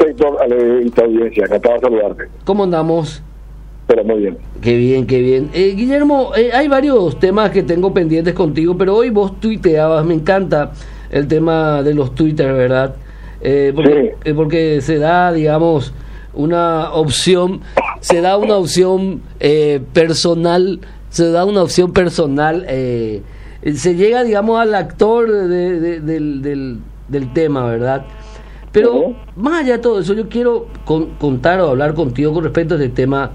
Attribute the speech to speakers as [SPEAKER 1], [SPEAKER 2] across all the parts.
[SPEAKER 1] Héctor, Ale y tu audiencia, encantado de saludarte.
[SPEAKER 2] ¿Cómo andamos?
[SPEAKER 1] Pero muy bien.
[SPEAKER 2] Qué bien, qué bien. Guillermo, hay varios temas que tengo pendientes contigo, pero hoy vos tuiteabas, me encanta el tema de los Twitter, ¿verdad? Porque se da, digamos, una opción personal, se llega, digamos, al actor del tema, ¿verdad? Pero más allá de todo eso, yo quiero contar o hablar contigo con respecto a este tema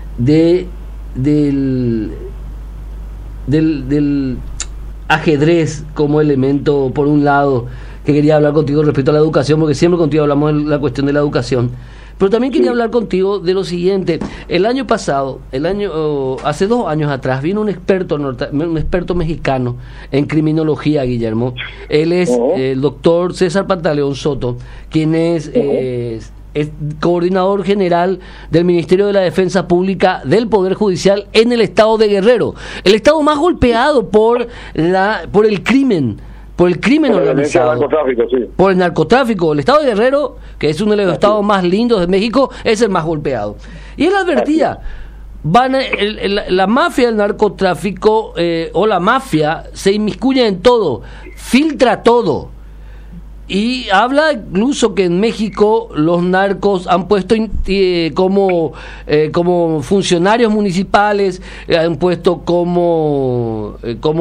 [SPEAKER 2] del ajedrez como elemento, por un lado, que quería hablar contigo respecto a la educación, porque siempre contigo hablamos de la cuestión de la educación, pero también quería hablar contigo de lo siguiente. El año pasado, hace 2 años atrás, vino un experto mexicano en criminología, Guillermo. Él es el doctor César Pantaleón Soto, quien es coordinador general del Ministerio de la Defensa Pública del Poder Judicial en el estado de Guerrero, el estado más golpeado por el crimen organizado, por el narcotráfico. El estado de Guerrero, que es uno de los estados más lindos de México, es el más golpeado. Y él advertía, la mafia del narcotráfico o la mafia se inmiscuye en todo, filtra todo. Y habla incluso que en México los narcos han puesto como funcionarios municipales, han puesto como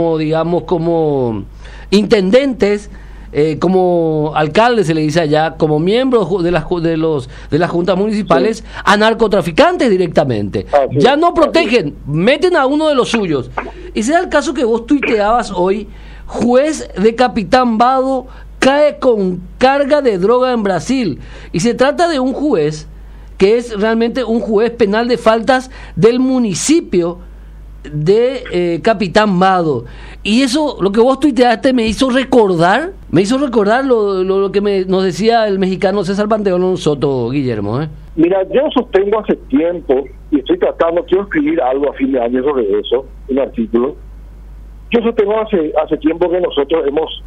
[SPEAKER 2] intendentes, como alcaldes, se le dice allá, como miembros de las juntas municipales, a narcotraficantes directamente. Ya no protegen, meten a uno de los suyos. Y se da el caso que vos tuiteabas hoy: juez de Capitán Vado cae con carga de droga en Brasil. Y se trata de un juez que es realmente un juez penal de faltas del municipio de Capitán Vado. Y eso, lo que vos tuiteaste, me hizo recordar lo que nos decía el mexicano César Pantaleón Soto, Guillermo.
[SPEAKER 1] Mira, yo sostengo hace tiempo, y quiero escribir algo a fin de año sobre eso, un artículo. Yo sostengo hace tiempo que nosotros hemos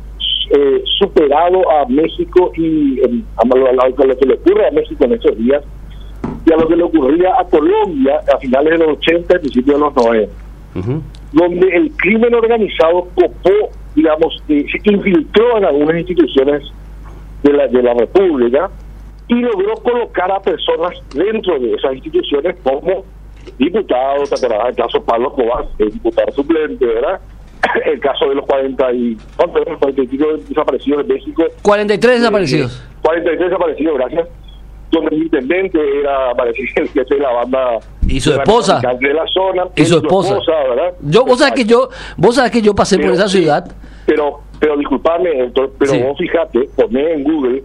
[SPEAKER 1] superado a México y a lo que le ocurre a México en estos días y a lo que le ocurría a Colombia a finales de los 80 y principios de los 90, donde el crimen organizado copó, digamos, se infiltró en algunas instituciones de la República y logró colocar a personas dentro de esas instituciones como diputados. ¿Te acordás del caso Pablo Escobar, el diputado suplente, verdad? El caso de los 43 desaparecidos en México.
[SPEAKER 2] 43 desaparecidos.
[SPEAKER 1] 43 desaparecidos, gracias. Donde el intendente era, parece, el jefe de la banda.
[SPEAKER 2] Y su esposa.
[SPEAKER 1] De la zona.
[SPEAKER 2] Y su esposa, ¿verdad? Vos sabés que yo pasé por esa ciudad.
[SPEAKER 1] Pero disculpame, Héctor, vos fíjate, poné en Google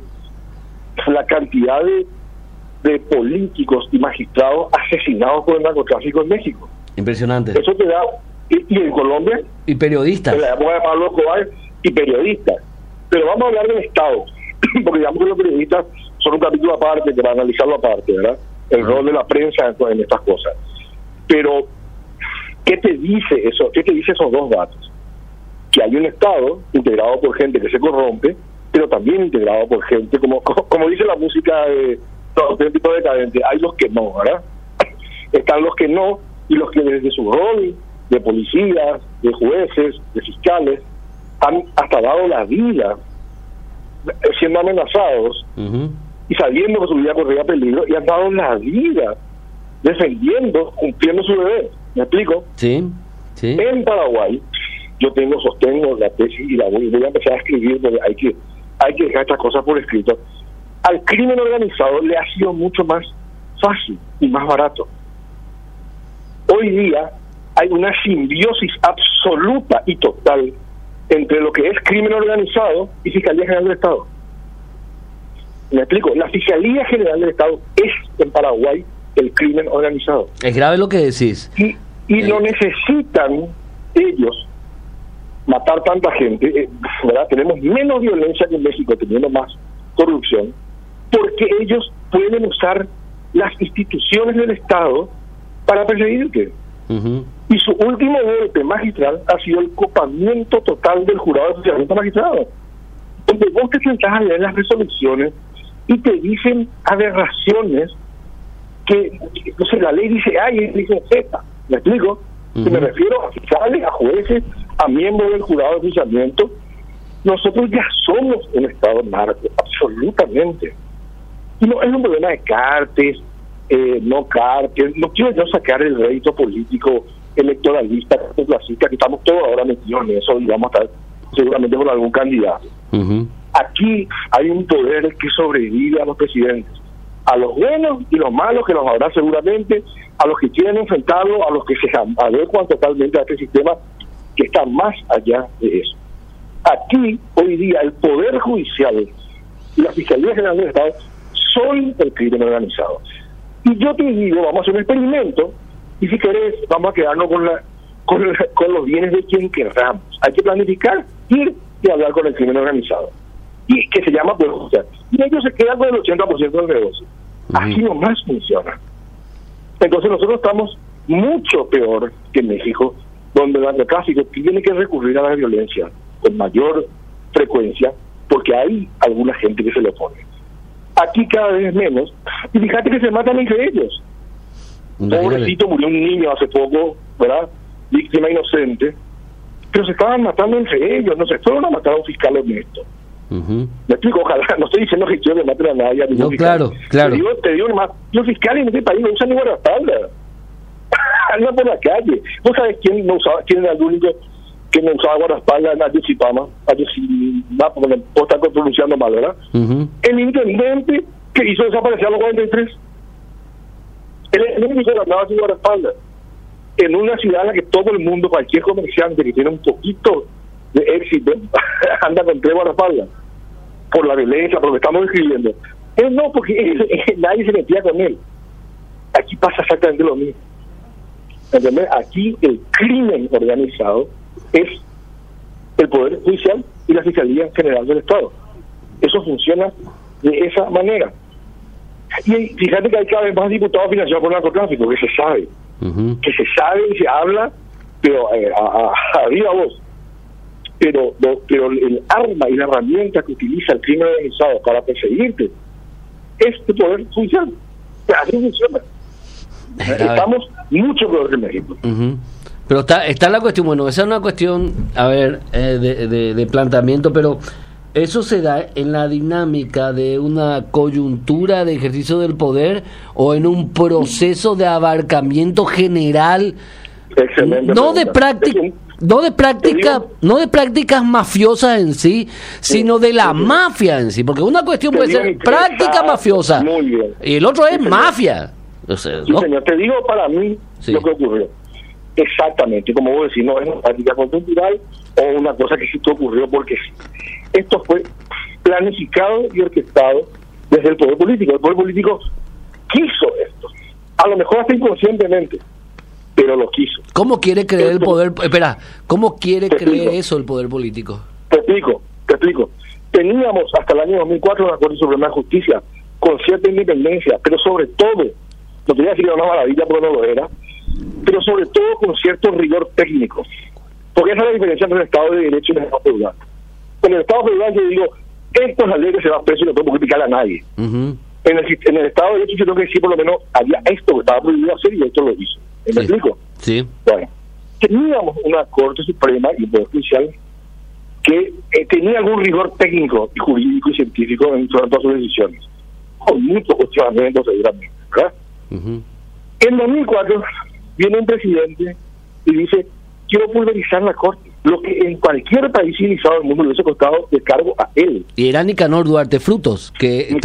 [SPEAKER 1] la cantidad de políticos y magistrados asesinados por el narcotráfico en México.
[SPEAKER 2] Impresionante.
[SPEAKER 1] Eso te da. Y en Colombia,
[SPEAKER 2] y periodistas,
[SPEAKER 1] en la época de Pablo Escobar, y periodistas. Pero vamos a hablar del Estado, porque digamos que los periodistas son un capítulo aparte, que va a analizarlo aparte, ¿verdad? El rol de la prensa en estas cosas. Pero ¿qué te dice eso? ¿Qué te dice esos dos datos? Que hay un Estado integrado por gente que se corrompe, pero también integrado por gente, como dice la música de auténtico decadente, hay los que no, ¿verdad? Están los que no, y los que desde su rol de policías, de jueces, de fiscales, han hasta dado la vida siendo amenazados y sabiendo que su vida corría peligro, y han dado la vida defendiendo, cumpliendo su deber. ¿Me explico?
[SPEAKER 2] Sí.
[SPEAKER 1] En Paraguay, yo sostengo la tesis y voy a empezar a escribir, porque hay que dejar estas cosas por escrito. Al crimen organizado le ha sido mucho más fácil y más barato. Hoy día hay una simbiosis absoluta y total entre lo que es crimen organizado y Fiscalía General del Estado. ¿Me explico? La Fiscalía General del Estado es en Paraguay el crimen organizado.
[SPEAKER 2] Es grave lo que decís.
[SPEAKER 1] Y no necesitan ellos matar tanta gente, ¿verdad? Tenemos menos violencia que en México, teniendo más corrupción, porque ellos pueden usar las instituciones del Estado para perseguirte. Y su último golpe magistral ha sido el copamiento total del jurado de funcionamiento magistrado, donde vos te sentás a leer las resoluciones y te dicen aberraciones que, no sé, la ley dice A y ellos dicen Z. ¿Me explico? Uh-huh. Me refiero a fiscales, a jueces, a miembros del jurado de enjuiciamiento. Nosotros ya somos un Estado narco, absolutamente. Y no es un problema de cárteles, no quiero yo sacar el rédito político electoralista, clasista, que estamos todos ahora metidos en eso, y vamos a estar seguramente con algún candidato. Uh-huh. Aquí hay un poder que sobrevive a los presidentes, a los buenos y los malos, que los habrá seguramente, a los que quieren enfrentarlo, a los que se adecuan totalmente a este sistema que está más allá de eso. Aquí, hoy día, el Poder Judicial y la Fiscalía General del Estado son el crimen organizado. Y yo te digo, vamos a hacer un experimento, y si querés, vamos a quedarnos con los bienes de quien querramos. Hay que planificar, ir y hablar con el crimen organizado, y que se llama Poder Judicial. Y ellos se quedan con el 80% del negocio. Uh-huh. Así nomás funciona. Entonces nosotros estamos mucho peor que en México, donde el narcotráfico tiene que recurrir a la violencia con mayor frecuencia, porque hay alguna gente que se le opone. Aquí cada vez menos, y fíjate que se matan entre ellos. Pobrecito, murió un niño hace poco, ¿verdad? Víctima inocente, pero se estaban matando entre ellos, no se fueron a matar a un fiscal honesto. Uh-huh. Me explico, ojalá, no estoy diciendo que quiero que maten a nadie.
[SPEAKER 2] No, claro.
[SPEAKER 1] Te digo nomás, los fiscales en este país no usan ni guardaespaldas. Andan por la calle. ¿Vos sabés quién era el único que no usaba guardaespaldas en Ayotzinapa? Ayotzinapa, porque vos estás pronunciando mal, ¿verdad? Uh-huh. El intendente que hizo desaparecer a los 43. El único que andaba sin guardaespaldas. En una ciudad en la que todo el mundo, cualquier comerciante que tiene un poquito de éxito, anda con 3 guardaespaldas. Por la violencia, por lo que estamos describiendo. Él no, porque nadie se metía con él. Aquí pasa exactamente lo mismo. ¿Entendés? Aquí el crimen organizado es el Poder Judicial y la Fiscalía General del Estado. Eso funciona de esa manera. Y fíjate que hay cada vez más diputados financiados por narcotráfico, que se sabe. Uh-huh. Que se sabe y se habla, pero a viva voz. Pero el arma y la herramienta que utiliza el crimen organizado para perseguirte es el Poder Judicial. Así funciona. Estamos mucho peor que México. Uh-huh.
[SPEAKER 2] Pero está la cuestión, bueno, esa es una cuestión, a ver, de planteamiento, pero ¿eso se da en la dinámica de una coyuntura de ejercicio del poder o en un proceso de abarcamiento general?
[SPEAKER 1] Excelente.
[SPEAKER 2] No de prácticas mafiosas en sí, sino de la mafia en sí, porque una cuestión puede ser práctica mafiosa y el otro es mafia.
[SPEAKER 1] Entonces, ¿no? Sí, señor, te digo para mí lo que ocurrió. Exactamente, como vos decís, no es una práctica conjuntural o una cosa que sí te ocurrió porque sí. Esto fue planificado y orquestado desde el poder político. El poder político quiso esto, a lo mejor hasta inconscientemente, pero lo quiso.
[SPEAKER 2] ¿Cómo quiere creer el poder? Espera, ¿cómo quiere creer eso el poder político?
[SPEAKER 1] Te explico. Teníamos hasta el año 2004 una Corte Suprema de Justicia con cierta independencia, pero sobre todo, no te voy a decir que era una maravilla porque no lo era, pero sobre todo con cierto rigor técnico, porque esa es la diferencia entre el Estado de Derecho y el Estado feudal. En el Estado feudal yo digo, esto es la ley que se va preso y no puedo criticar a nadie. Uh-huh. En el Estado de Derecho yo tengo que decir por lo menos, había esto que estaba prohibido hacer y esto lo hizo. ¿Me explico?
[SPEAKER 2] Sí.
[SPEAKER 1] Bueno, teníamos una Corte Suprema y un Poder Judicial que tenía algún rigor técnico y jurídico y científico en todas sus decisiones, con muchos cuestionamientos seguramente, ¿verdad? Uh-huh. En 2004 viene un presidente y dice, quiero pulverizar la Corte, lo que en cualquier país civilizado del mundo le hubiese costado de cargo a él.
[SPEAKER 2] Y era Nicanor Duarte Frutos, que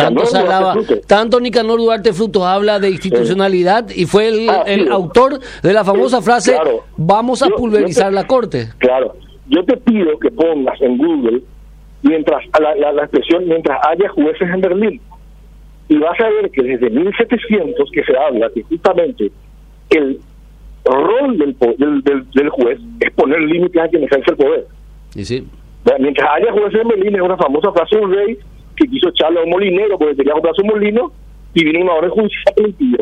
[SPEAKER 2] tanto Nicanor Duarte Frutos habla de institucionalidad y fue el autor de la famosa frase, vamos a pulverizar la Corte.
[SPEAKER 1] Claro, yo te pido que pongas en Google mientras la expresión, mientras haya jueces en Berlín, y vas a ver que desde 1700 que se habla que justamente el rol del juez es poner límites a quien ejerce el poder.
[SPEAKER 2] Y sí.
[SPEAKER 1] Mientras haya jueces en Berlín, es una famosa frase de un rey que quiso echarle a un molinero porque quería comprarse un molino y vino una orden judicial que le impidió.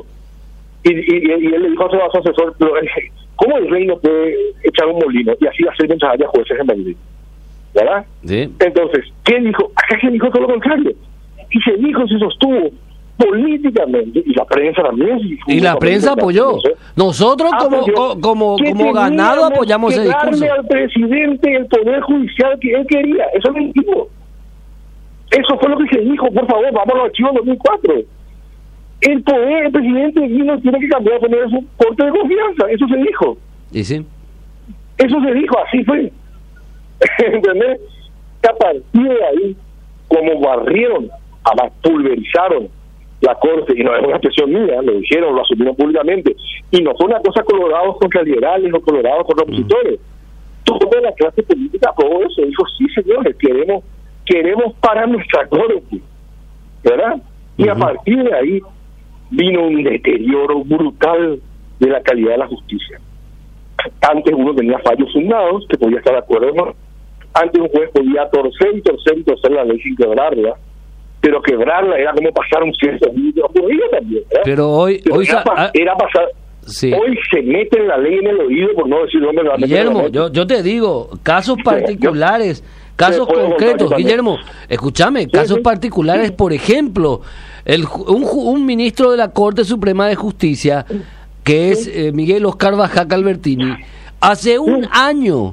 [SPEAKER 1] Y él le dijo a su asesor, ¿cómo el rey no puede echar un molino? Y así va a ser mientras haya jueces en Berlín. ¿Verdad?
[SPEAKER 2] Sí.
[SPEAKER 1] Entonces, ¿qué dijo? Acá se dijo todo lo contrario. y se dijo, se sostuvo políticamente, y la prensa también.
[SPEAKER 2] Y la prensa apoyó. Nosotros como ganado apoyamos ese discurso.
[SPEAKER 1] Darle al presidente el poder judicial que él quería. Eso lo dijo. Eso fue lo que se dijo. Por favor, vamos a los archivos 2004. El poder, el presidente no tiene que cambiar, poner su corte de confianza. Eso se dijo.
[SPEAKER 2] ¿Y sí?
[SPEAKER 1] Eso se dijo, así fue. ¿Entendés? A partir de ahí, como barrieron, además pulverizaron la corte, y no es una expresión mía, lo dijeron, lo asumieron públicamente, y no fue una cosa colorados contra liberales o colorados contra opositores. Toda la clase política aprobó eso, dijo, sí señores, queremos parar nuestra corte, ¿verdad? Y a partir de ahí vino un deterioro brutal de la calidad de la justicia. Antes uno tenía fallos fundados, que podía estar de acuerdo o no. Antes un juez podía torcer la ley sin quebrarla, pero quebrarla era como pasar un cierto límite también, ¿verdad?
[SPEAKER 2] Pero hoy
[SPEAKER 1] era pasar. Sí. Hoy se mete la ley en el oído, por no decir dónde la mete.
[SPEAKER 2] Guillermo, yo te digo, casos particulares, casos concretos, Guillermo, escúchame, casos particulares, por ejemplo, un ministro de la Corte Suprema de Justicia, que es Miguel Oscar Bajac Albertini, hace un año,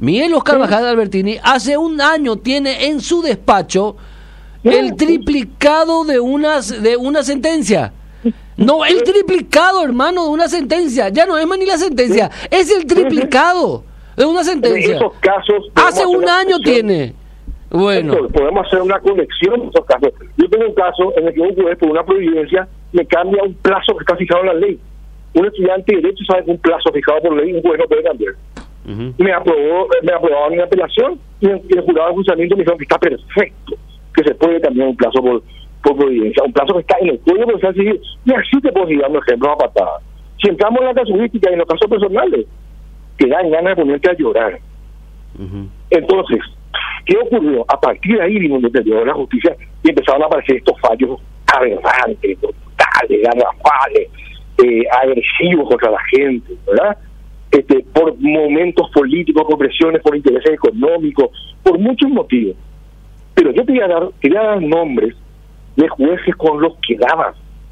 [SPEAKER 2] hace un año tiene en su despacho el triplicado de una sentencia. No, el triplicado, hermano, de una sentencia. Ya no es más ni la sentencia, es el triplicado de una sentencia.
[SPEAKER 1] En esos casos
[SPEAKER 2] hace un año tiene. Bueno,
[SPEAKER 1] podemos hacer una conexión en esos casos. Yo tengo un caso en el que un juez por una providencia me cambia un plazo que está fijado en la ley. Un estudiante de derecho sabe que un plazo fijado por ley un juez no puede cambiar. Me aprobaron mi apelación y el jurado de juzgamiento me dijeron que está perfecto, que se puede cambiar un plazo por providencia, un plazo que está en el Código Procesal Civil. Y así te puedo dar un ejemplo a patada. Si entramos en la casuística y en los casos personales, te dan ganas de ponerte a llorar. Entonces, ¿qué ocurrió? A partir de ahí vino un deterioro de la justicia y empezaron a aparecer estos fallos aberrantes, brutales, garrafales, agresivos contra la gente, ¿verdad? Por momentos políticos, por presiones, por intereses económicos, por muchos motivos. Pero yo quería dar nombres de jueces con los que daban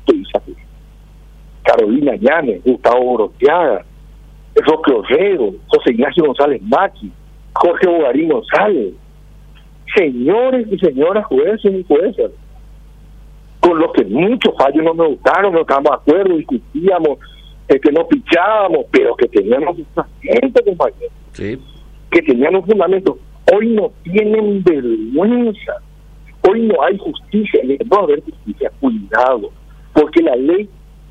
[SPEAKER 1] Carolina Llanes, Gustavo Boroteaga, Roque Orrego, José Ignacio González Maqui, Jorge Bogarín González, señores y señoras jueces y juezas, con los que muchos fallos no me gustaron, no estábamos de acuerdo, discutíamos, nos pichábamos, pero que tenían un fundamento, compañeros, que tenían un fundamento. Hoy no tienen vergüenza, hoy no hay justicia, y no va a haber justicia, cuidado, porque la ley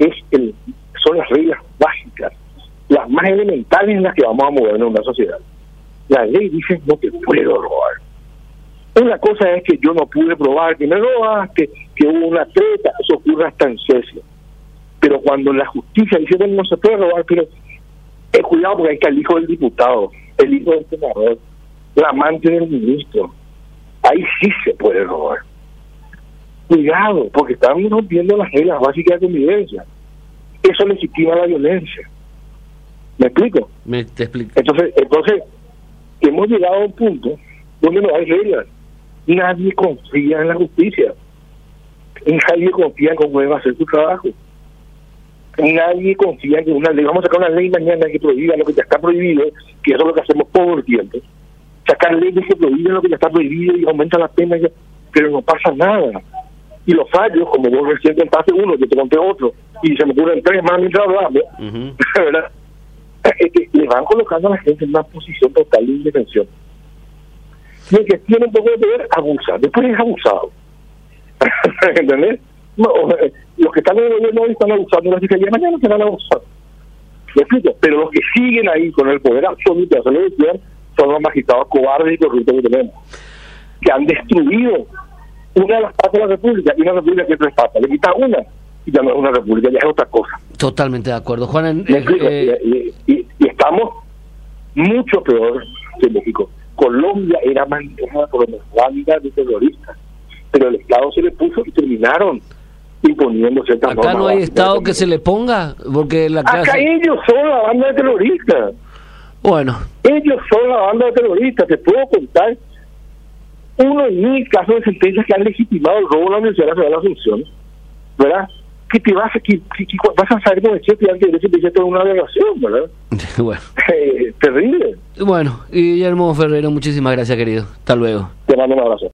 [SPEAKER 1] son las reglas básicas, las más elementales en las que vamos a mover en una sociedad. La ley dice no te puedo robar. Una cosa es que yo no pude probar que me robaste, que hubo una treta, eso ocurre hasta en Suecia. Pero cuando la justicia dice bueno, no se puede robar, pero cuidado porque ahí está el hijo del diputado, el hijo del senador, la amante del ministro, ahí sí se puede robar. Cuidado, porque estamos rompiendo las reglas básicas de convivencia. Eso legitima la violencia. ¿Me explico?
[SPEAKER 2] Te explico.
[SPEAKER 1] Entonces, hemos llegado a un punto donde no hay reglas. Nadie confía en la justicia. Nadie confía en cómo debe hacer su trabajo. Nadie confía en que una ley, vamos a sacar una ley mañana que prohíba lo que ya está prohibido, que eso es lo que hacemos todo el tiempo. Sacar leyes que prohíben lo que ya está prohibido y aumenta la pena, pero no pasa nada. Y los fallos, como vos recién contaste uno, yo te conté otro, y se me ocurren tres más mientras hablamos, ¿verdad? Le van colocando a la gente en una posición total de indefensión. Y el que tiene un poco de poder abusa, después es abusado. ¿Entendés? No, los que están en el gobierno hoy están abusando de la fiscalía, mañana serán abusados. ¿Me explico? Pero los que siguen ahí con el poder absoluto de hacer lo que quieran son los magistrados cobardes y corruptos que tenemos, que han destruido una de las partes de la república, y una república que es tres patas. Le quita una y ya no es una república, ya es otra cosa.
[SPEAKER 2] Totalmente de acuerdo, Juan.
[SPEAKER 1] Y estamos mucho peor que México. Colombia era manejada por una banda de terroristas, pero el Estado se le puso y terminaron imponiendo ciertas normas.
[SPEAKER 2] Acá no hay Estado que se le ponga, porque la clase...
[SPEAKER 1] Acá ellos son la banda de terroristas.
[SPEAKER 2] Bueno.
[SPEAKER 1] Ellos son la banda de terroristas, te puedo contar uno en 1000 casos de sentencias que han legitimado el robo en la Universidad Nacional de Asunción, ¿verdad? Que te vas a saber con el estudiante de derecho y te dice una aberración, ¿verdad?
[SPEAKER 2] Bueno.
[SPEAKER 1] Terrible.
[SPEAKER 2] Bueno, Guillermo Ferrero, muchísimas gracias, querido. Hasta luego.
[SPEAKER 1] Te mando un abrazo.